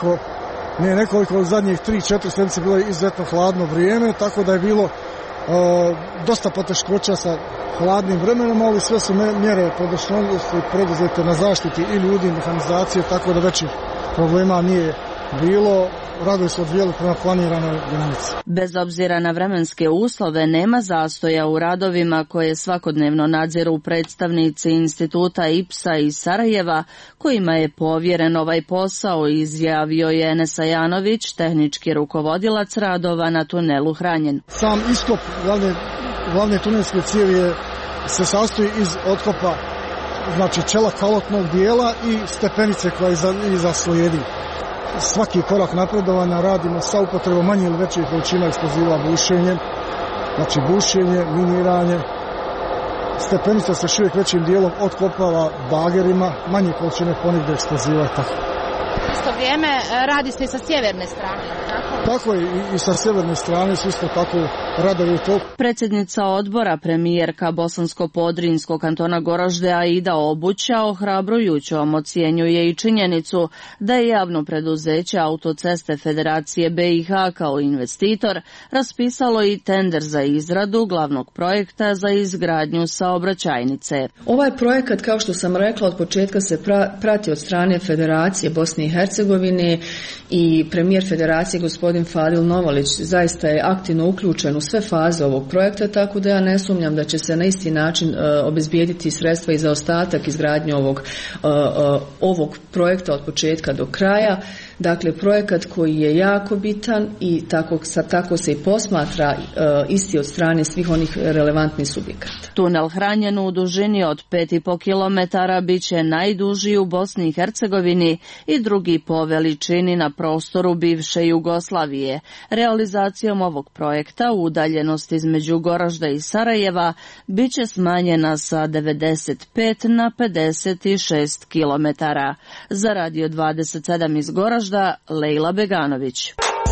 u zadnjih 3-4 sedmice bilo je izuzetno hladno vrijeme, tako da je bilo dosta poteškoća sa hladnim vremenom, ali sve su mjere preduzete na zaštiti i ljudi i mehanizacije, tako da većih problema nije bilo. Radovi su odvijali prema planiranoj dinamici. Bez obzira na vremenske uslove nema zastoja u radovima koje svakodnevno nadziru predstavnici instituta IPS-a iz Sarajeva, kojima je povjeren ovaj posao, izjavio je Enes Ajanović, tehnički rukovodilac radova na tunelu Hranjen. Sam iskop glavne tunelske cijevi se sastoji iz otkopa, znači čela kalotnog dijela i stepenice koja iza slijedi. Svaki korak napredovanja radimo sa upotrebom manje ili većih količina eksploziva bušenjem, znači bušenje, miniranje. Stepenica se još uvijek većim dijelom otkopava bagerima, manje količine ponigde eksploziva i tako. Isto vrijeme radi se i sa sjeverne strane, tako? Tako i sa sjeverne strane su isto tako radovi u toku. Predsjednica odbora, premijerka Bosansko-Podrinjskog kantona Goražde Aida Obuća ohrabrujućom ocjenjuje i činjenicu da je javno preduzeće Autoceste Federacije BiH kao investitor raspisalo i tender za izradu glavnog projekta za izgradnju saobraćajnice. Ovaj projekat, kao što sam rekla, od početka se prati od strane Federacije Bosne i Hercegovine i premijer Federacije gospodin Fadil Novalić zaista je aktivno uključen u sve faze ovog projekta, tako da ja ne sumnjam da će se na isti način obezbijediti sredstva i za ostatak izgradnje ovog projekta od početka do kraja. Dakle, projekat koji je jako bitan i tako se i posmatra isti od strane svih onih relevantnih subjekata. Tunel Hranjen u dužini od 5,5 km bit će najduži u Bosni i Hercegovini i drugi po veličini na prostoru bivše Jugoslavije. Realizacijom ovog projekta udaljenost između Goražda i Sarajeva bit će smanjena sa 95 na 56 km. Za Radio 27 iz Goražda, Lejla Beganović.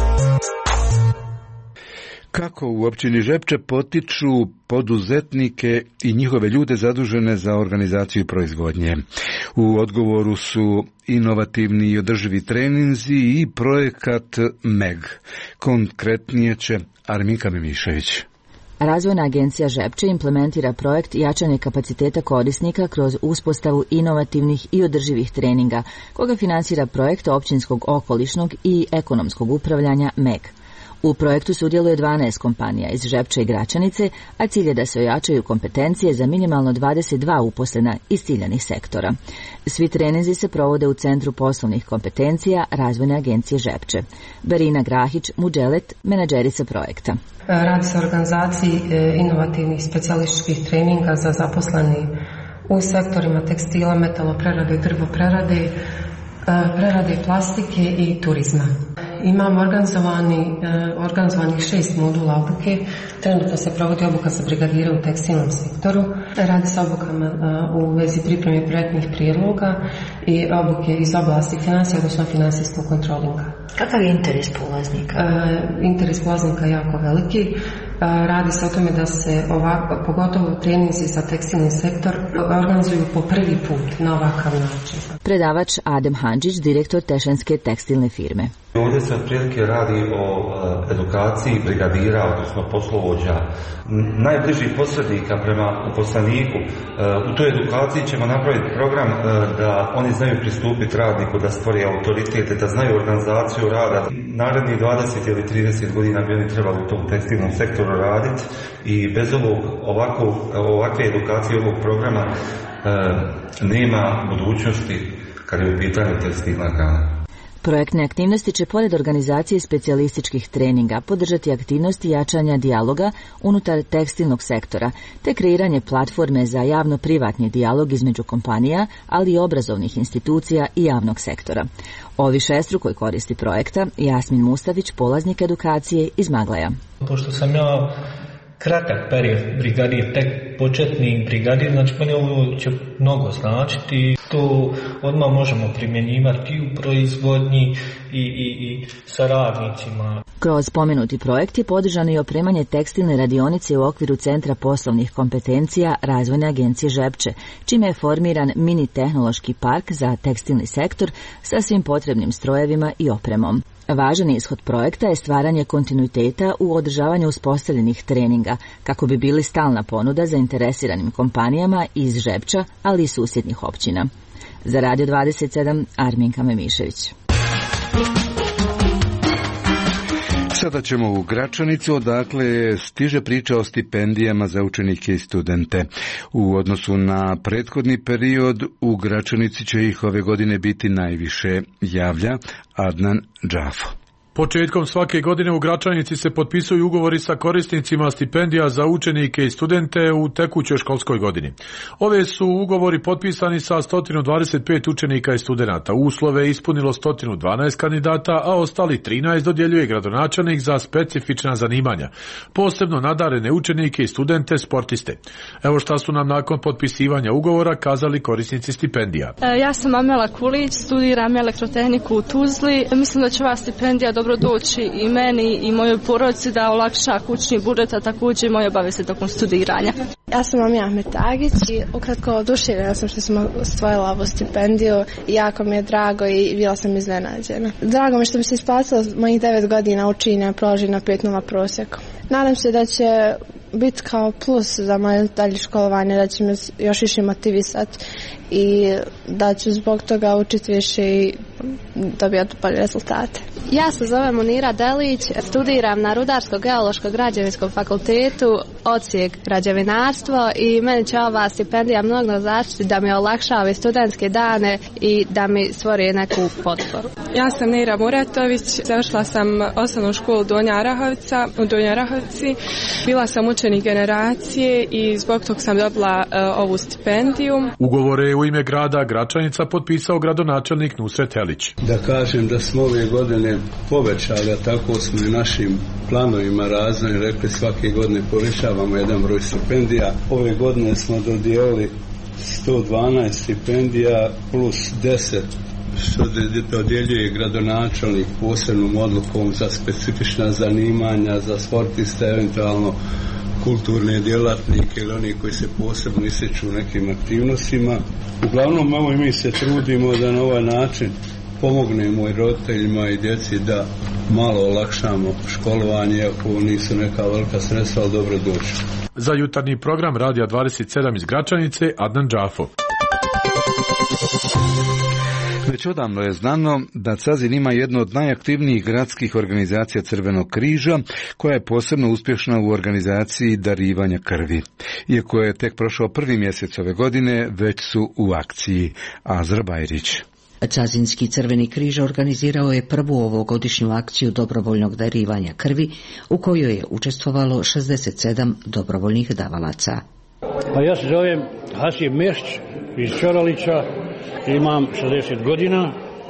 Kako u općini Žepče potiču poduzetnike i njihove ljude zadužene za organizaciju proizvodnje? U odgovoru su inovativni i održivi treninzi i projekat MEG. Konkretnije će Arminka Mimišević. Razvojna agencija Žepče implementira projekt jačanje kapaciteta korisnika kroz uspostavu inovativnih i održivih treninga, koga finansira projekt općinskog okolišnog i ekonomskog upravljanja MEG. U projektu sudjeluje 12 kompanija iz Žepča i Gračanice, a cilj je da se ojačaju kompetencije za minimalno 22 uposlena iz ciljanih sektora. Svi treninzi se provode u Centru poslovnih kompetencija Razvojne agencije Žepče. Berina Grahić, Muđelet, menadžerica projekta. Radi se o organizaciji inovativnih specijalističkih treninga za zaposleni u sektorima tekstila, metaloprerade, drvoprerade, prerade plastike i turizma. Imamo organizovanih 6 modula obuke. Trenutno se provodi obuka za brigadire u tekstilnom sektoru. Radi se obukama u vezi pripreme projektnih prijedloga i obuke iz oblasti financija, odnosno finansijskog kontrolinga. Kakav je interes polaznika? Interes polaznika je jako veliki. Radi se o tome da se pogotovo treninzi za tekstilni sektor organizuju po prvi put na ovakav način. Predavač Adem Handžić, direktor Tešenske tekstilne firme. Ovdje se otprilike radi o edukaciji brigadira, odnosno poslovođa, najbližih posrednika prema uposleniku. U toj edukaciji ćemo napraviti program da oni znaju pristupiti radniku, da stvori autoritete, da znaju organizaciju rada. Narednih 20 ili 30 godina bi oni trebali u tom tekstilnom sektoru raditi i bez ovakve edukacije, ovog programa nema budućnosti kad je u pitanju tekstilna grana. Projektne aktivnosti će pored organizacije specijalističkih treninga podržati aktivnosti jačanja dijaloga unutar tekstilnog sektora, te kreiranje platforme za javno-privatni dijalog između kompanija, ali i obrazovnih institucija i javnog sektora. O višestrukoj koristi projekta Jasmin Mustavić, polaznik edukacije iz Maglaja. Pošto sam ja kratak period brigadir, tek početni brigadir, znači meni ovo će mnogo značiti. To odmah možemo primjenjivati i u proizvodnji i sa radnicima. Kroz spomenuti projekt je podržano i opremanje tekstilne radionice u okviru Centra poslovnih kompetencija Razvojne agencije Žepče, čime je formiran mini tehnološki park za tekstilni sektor sa svim potrebnim strojevima i opremom. Važan ishod projekta je stvaranje kontinuiteta u održavanju uspostavljenih treninga, kako bi bili stalna ponuda zainteresiranim kompanijama iz Žepča, ali i susjednih općina. Za Radio 27, Arminka Memišević. Sada ćemo u Gračanicu, odakle stiže priča o stipendijama za učenike i studente. U odnosu na prethodni period, u Gračanici će ih ove godine biti najviše, javlja Adnan Džafo. Početkom svake godine u Gračanici se potpisuju ugovori sa korisnicima stipendija za učenike i studente u tekućoj školskoj godini. Ove su ugovori potpisani sa 125 učenika i studenata. Uslove je ispunilo 112 kandidata, a ostali 13 dodjeljuje gradonačelnik za specifična zanimanja, posebno nadarene učenike i studente sportiste. Evo šta su nam nakon potpisivanja ugovora kazali korisnici stipendija. Ja sam Amela Kulić, studiram elektrotehniku u Tuzli. Mislim da će ova stipendija dobro doći i meni i mojoj porodici, da olakša kućni budžet, a također i moje obaveze tokom studiranja. Ja sam Amija Metagić i ukratko oduševljena sam što sam osvojila ovu stipendiju i jako mi je drago i bila sam iznenađena. Drago mi što mi se isplatilo mojih 9 godina učenja položiti na 5.0 prosjeku. Nadam se da će biti kao plus za moje dalje školovanje, da će me još više motivisati i da ću zbog toga učiti više i dobijati bolje rezultate. Ja se zovem Munira Delić, studiram na Rudarsko-geološko-građevinskom fakultetu, odsjek građevinarstvo i meni će ova stipendija mnogo značiti da mi olakša ove studentske dane i da mi stvori neku potporu. Ja sam Nira Muratović, završila sam osnovnu školu Donja Rahovica u Donjoj Rahovici. Bila sam učenik generacije i zbog tog sam dobila ovu stipendiju. Ugovore je u ime grada Gračanica potpisao gradonačelnik Nusret Helić. Da kažem da smo ove godine povećali, tako smo i našim planovima razvojnim rekli svake godine povećavamo jedan broj stipendija. Ove godine smo dodijelili 112 stipendija plus 10 što dodjeljuje gradonačelnik posebnom odlukom za specifična zanimanja, za sportiste, eventualno kulturne djelatnike ili oni koji se posebno ističu u nekim aktivnostima. Uglavnom, evo i mi se trudimo da na ovaj način pomognemo i roditeljima i djeci da malo olakšamo školovanje, ako nisu neka velika sredstva, ali dobro doći. Za jutarnji program Radija 27 iz Gračanice, Adnan Džafo. Već odavno je znano da Cazin ima jednu od najaktivnijih gradskih organizacija Crvenog križa, koja je posebno uspješna u organizaciji darivanja krvi. Iako je tek prošao prvi mjesec ove godine, već su u akciji. Azra Bajrić. Cazinski Crveni križ organizirao je prvu ovogodišnju akciju dobrovoljnog darivanja krvi, u kojoj je učestvovalo 67 dobrovoljnih davalaca. Pa ja se zovem Hasim Mešć iz Čoralića, imam 60 godina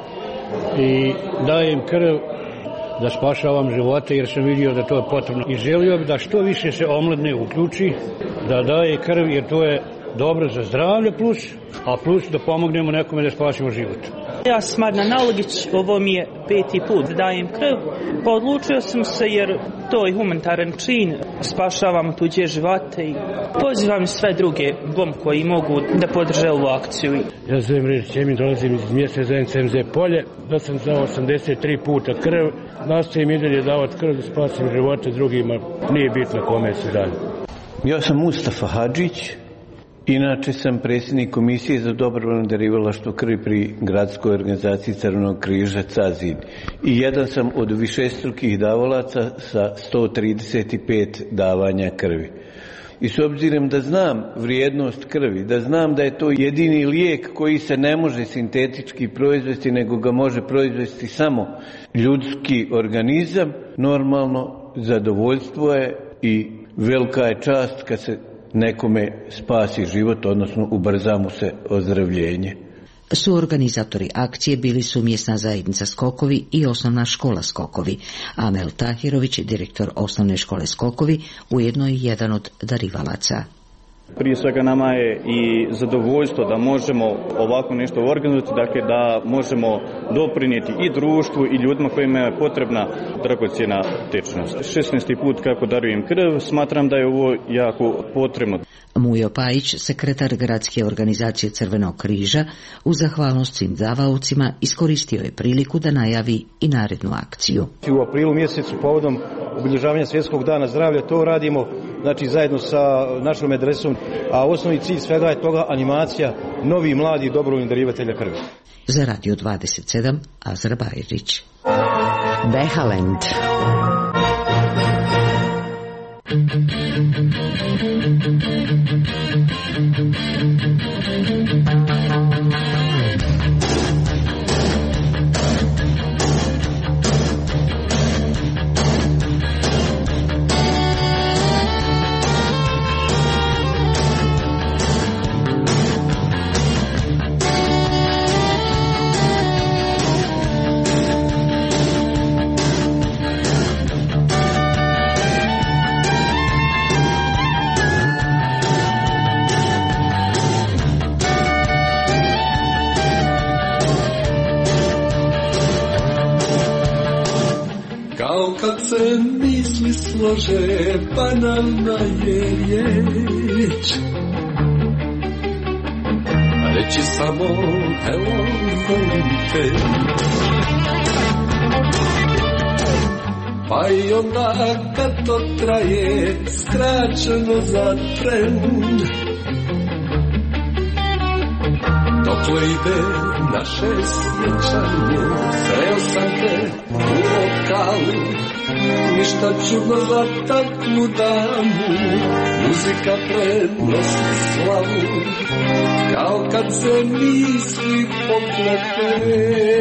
i dajem krv da spašavam živote jer sam vidio da to je potrebno. I želio bih da što više se omladne uključi, da daje krv jer to je dobro za zdravlje plus da pomognemo nekome da spasimo život. Ja sam Marna Nalogić, ovo mi je 5. put da dajem krv. Pa odlučio sam se jer to je humanitaran čin, spašavamo tuđe živote i pozivam sve druge koji mogu da podrže ovu akciju. Ja zovem Reč Ćemin, dolazim iz mjesta zajednice MZ Polje, da sam dao 83 puta krv, nastavim i dalje davati krv da spasim živote drugima, nije bitno kome se daje. Ja sam Mustafa Hadžić. Inače sam predsjednik Komisije za dobrovoljno darivalaštvo krvi pri gradskoj organizaciji Crvenog križa Cazin i jedan sam od višestrukih davalaca sa 135 davanja krvi. I s obzirom da znam vrijednost krvi, da znam da je to jedini lijek koji se ne može sintetički proizvesti, nego ga može proizvesti samo ljudski organizam, normalno zadovoljstvo je i velika je čast kad se nekome spasi život, odnosno ubrza mu se ozdravljenje. Suorganizatori akcije bili su mjesna zajednica Skokovi i osnovna škola Skokovi. Amel Tahirović, direktor osnovne škole Skokovi, ujedno je jedan od darivalaca. Prije svega nama je i zadovoljstvo da možemo ovako nešto organizovati, dakle da možemo doprinijeti i društvu i ljudima kojima je potrebna dragocjena tečnost. 16. put kako darujem krv, smatram da je ovo jako potrebno. Mujo Pajić, sekretar gradske organizacije Crvenog križa, u zahvalnost svim davaocima iskoristio je priliku da najavi i narednu akciju. U aprilu mjesecu povodom obilježavanja Svjetskog dana zdravlja to radimo, znači zajedno sa našom adresom, a osnovni cilj svega je toga animacija novi mladi dobrovoljni darivatelja krvi. Za Radio 27, Azra Bajrić. Behalend. Kad se misli slože, banalna je riječ. Reći samo, evo, volim te. Pa i onda kad to traje, skraćeno za tren. Dokle ide naše sjećanje, sreo sam te u lokalu, ništa čudno za takvu damu, muzika prenosi slavu, kao kad se misli poklope.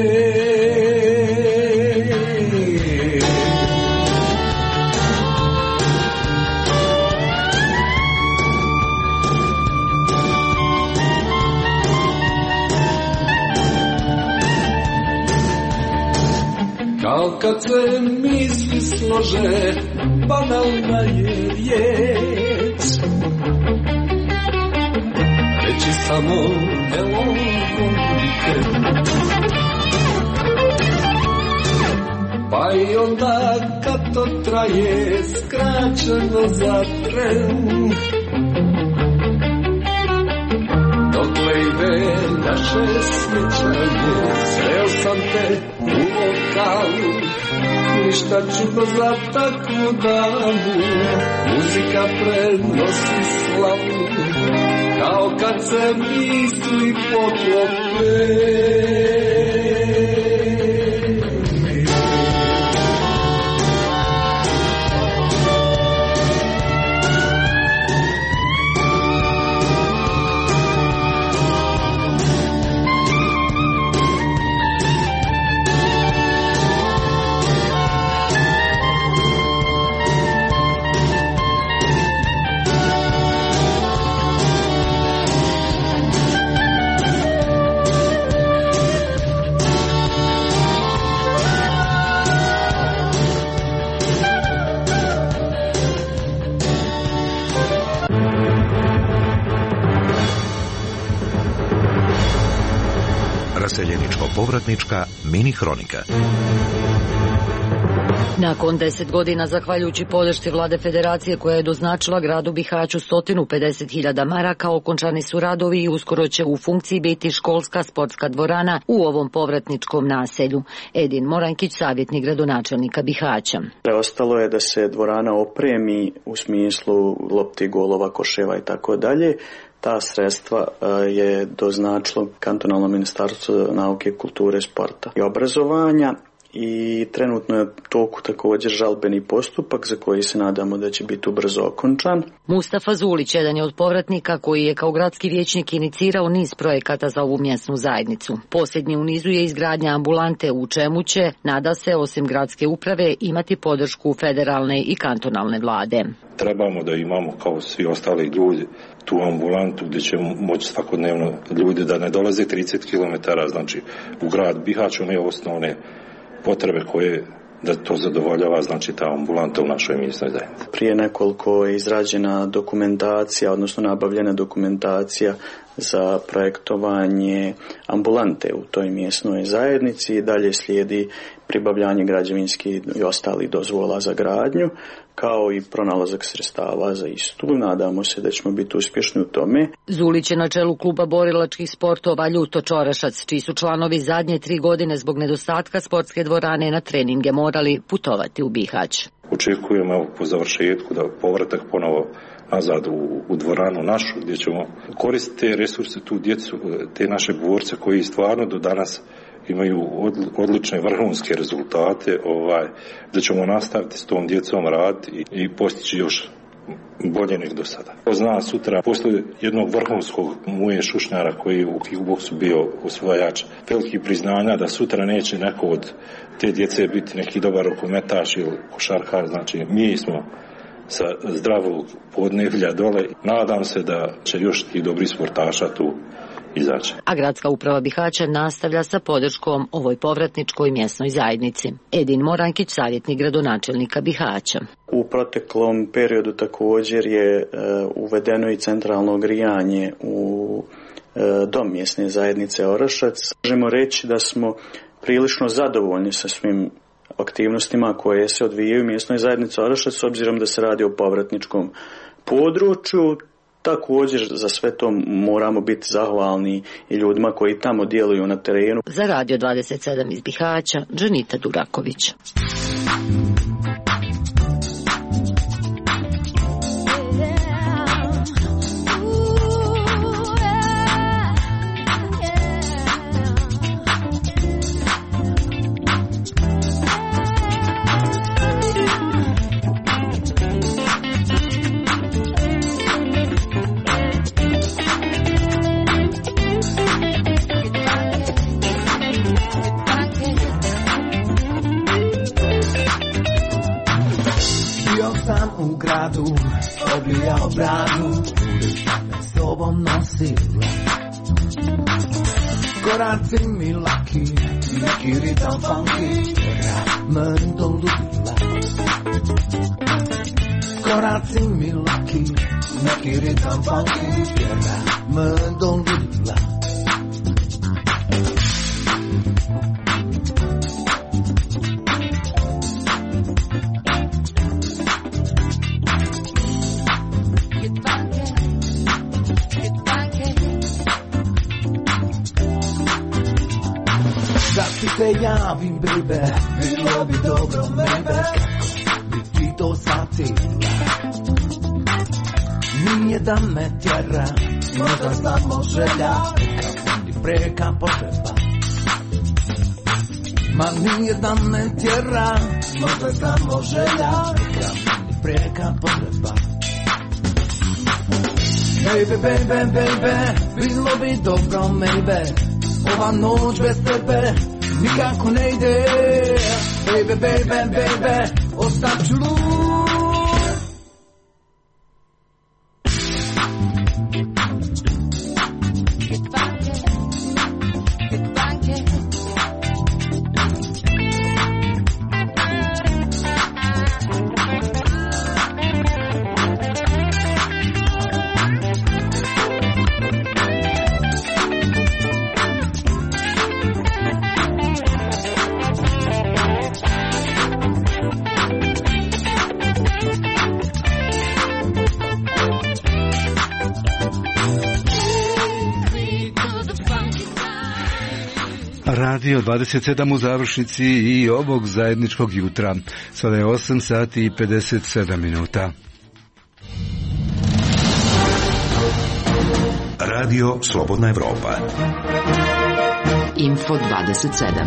Kao kad se misli slože, banalna je riječ. Reći samo, evo, volim te. Pa i onda kad to traje, skraćeno za tren. Dokle ide naše sjećanje, sreo sam te u lokalu, ništa čudno za takvu damu, muzika prenosi slavu, kao kad se misli poklope. Raseljeničko-povratnička mini hronika. Nakon 10 godina, zahvaljujući podršci vlade federacije koja je doznačila gradu Bihaću 150.000 maraka, okončani su radovi i uskoro će u funkciji biti školska sportska dvorana u ovom povratničkom naselju. Edin Morankić, savjetnik gradonačelnika Bihaća. Preostalo je da se dvorana opremi u smislu lopti, golova, koševa i tako dalje. Ta sredstva je doznačilo kantonalno ministarstvo nauke, kulture, sporta i obrazovanja. I trenutno je toku također žalbeni postupak za koji se nadamo da će biti ubrzo okončan. Mustafa Zulić jedan je od povratnika koji je kao gradski vijećnik inicirao niz projekata za ovu mjesnu zajednicu. Posljednji u nizu je izgradnja ambulante u čemu će, nada se, osim gradske uprave, imati podršku federalne i kantonalne vlade. Trebamo da imamo kao svi ostali ljudi tu ambulantu gdje će moći svakodnevno ljudi da ne dolaze 30 km, znači u grad Bihać, one osnovne potrebe koje da to zadovoljava, znači ta ambulanta u našoj mjesnoj zajednici. Prije nekoliko je izrađena dokumentacija, odnosno nabavljena dokumentacija za projektovanje ambulante u toj mjesnoj zajednici i dalje slijedi pribavljanje građevinskih i ostalih dozvola za gradnju, kao i pronalazak sredstava za istu. Nadamo se da ćemo biti uspješni u tome. Zulić je na čelu kluba borilačkih sportova Ljuto Čorešac, čiji su članovi zadnje 3 godine zbog nedostatka sportske dvorane na treninge morali putovati u Bihać. Očekujemo po završetku da povratak ponovo nazad u dvoranu našu, gdje ćemo koristiti te resurse, tu djecu, te naše borce koji stvarno do danas imaju odlične vrhunske rezultate, da ćemo nastaviti s tom djecom raditi i postići još bolje nego do sada. Zna sutra, poslije jednog vrhunskog Muje Šušnjara koji je u kickboksu bio osvajač velikih priznanja, da sutra neće neko od te djece biti neki dobar rukometaš ili košarkar, znači mi smo sa zdravog podneblja dole. Nadam se da će još ti dobri sportaša tu izaći. A gradska uprava Bihaća nastavlja sa podrškom ovoj povratničkoj mjesnoj zajednici. Edin Morankić, savjetnik gradonačelnika Bihaća. U proteklom periodu također je uvedeno i centralno grijanje u dom mjesne zajednice Orašac. Možemo reći da smo prilično zadovoljni sa svim aktivnostima koje se odvijaju u mjesnoj zajednici Orašac, s obzirom da se radi o povratničkom području. Također za sve to moramo biti zahvalni i ljudima koji tamo djeluju na terenu. Za Radio 27 iz Bihaća, Džanita Duraković. U gradu oblijao bradu, ulica me sobom nosila. Koraci mi laki, neki ritam funky, me dolubila. Koraci mi laki, neki ritam funky, me dolubila. Se javim, baby, bilo bi dobro, baby, bi ti to shvatila. Nije da me tjera, možda samo želja, neka ti preka potreba. Ma nije da me tjera, možda samo želja, neka ti preka potreba. Baby, baby, baby, bilo bi dobro, baby, ova noć bez tebe nikako ne ide. Baby, baby, baby, ostat ću lud. Radio 27 u završnici i ovog zajedničkog jutra. Sada je 8 sati i 57 minuta. Radio Slobodna Evropa. Info 27.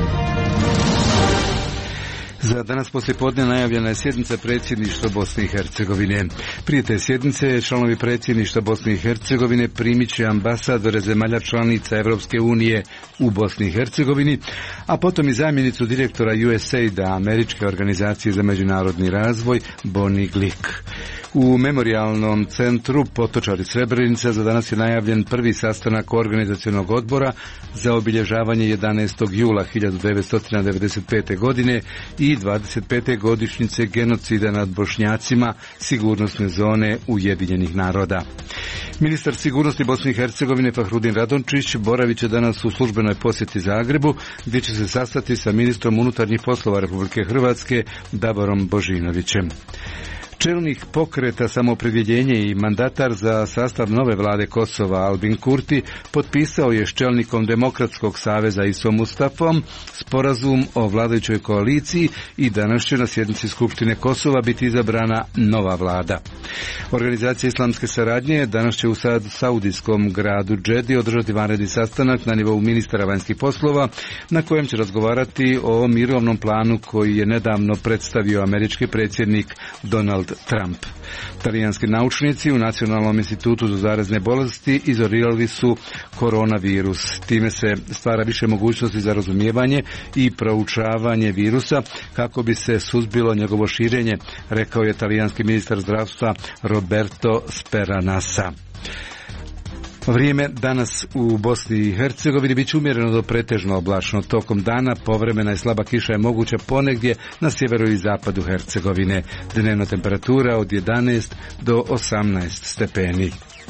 Za danas poslijepodne najavljena je sjednica predsjedništva Bosne i Hercegovine. Prije te sjednice članovi predsjedništva Bosne i Hercegovine primit će ambasadore zemalja članica Evropske unije u Bosni i Hercegovini, a potom i zamjenicu direktora USAID-a, Američke organizacije za međunarodni razvoj, Bonnie Glick. U memorialnom centru Potočari Srebrenica za danas je najavljen prvi sastanak organizacionog odbora za obilježavanje 11. jula 1995. godine i 25. godišnjice genocida nad Bošnjacima sigurnosne zone Ujedinjenih naroda. Ministar sigurnosti Bosne i Hercegovine Fahrudin Radončić boravit će danas u službenoj posjeti Zagrebu, gdje će se sastati sa ministrom unutarnjih poslova Republike Hrvatske Davorom Božinovićem. Čelnik pokreta Samoopredjeljenje i mandatar za sastav nove vlade Kosova Albin Kurti potpisao je s čelnikom Demokratskog saveza Isom Mustafom sporazum o vladajućoj koaliciji i danas će na sjednici Skupštine Kosova biti izabrana nova vlada. Organizacija islamske saradnje danas će u saudijskom gradu Džedi održati vanredni sastanak na nivou ministara vanjskih poslova, na kojem će razgovarati o mirovnom planu koji je nedavno predstavio američki predsjednik Donald Trump. Talijanski naučnici u Nacionalnom institutu za zarazne bolesti izolirali su koronavirus. Time se stvara više mogućnosti za razumijevanje i proučavanje virusa kako bi se suzbilo njegovo širenje, rekao je talijanski ministar zdravstva Roberto Speranasa. Vrijeme danas u Bosni i Hercegovini bit će umjereno do pretežno oblačno. Tokom dana povremena i slaba kiša je moguća ponegdje na sjeveru i zapadu Hercegovine. Dnevna temperatura od 11 do 18 stepeni.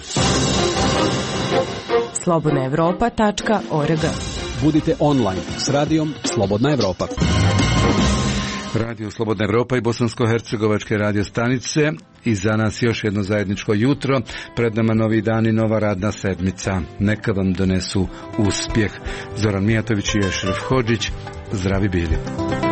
slobodnaevropa.org. Budite online s radijom Slobodna Evropa. Radio Slobodna Evropa i bosansko-hercegovačke radio stanice i za nas još jedno zajedničko jutro, pred nama novi dan i nova radna sedmica. Neka vam donesu uspjeh. Zoran Mijatović i Ešref Hodžić, zdravi bili.